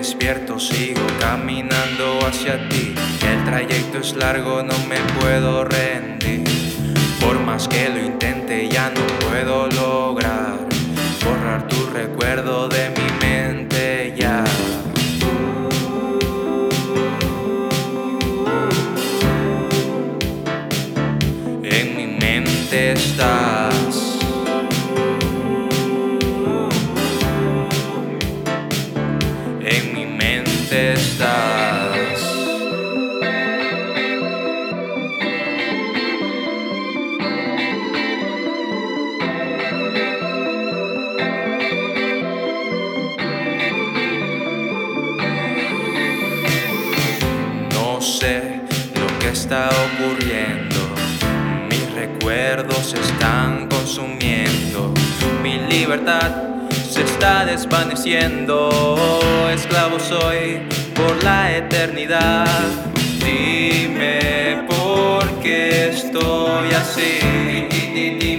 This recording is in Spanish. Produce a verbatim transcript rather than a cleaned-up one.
despierto, sigo caminando hacia ti. El trayecto es largo, no me puedo rendir. Por más que lo intente, ya no puedo lograr borrar tu recuerdo de mi mente ya. En mi mente estás. En mi mente estás. No sé lo que está ocurriendo. Mis recuerdos se están consumiendo. Mi libertad se está desvaneciendo. Esclavo soy por la eternidad. Dime por qué estoy así.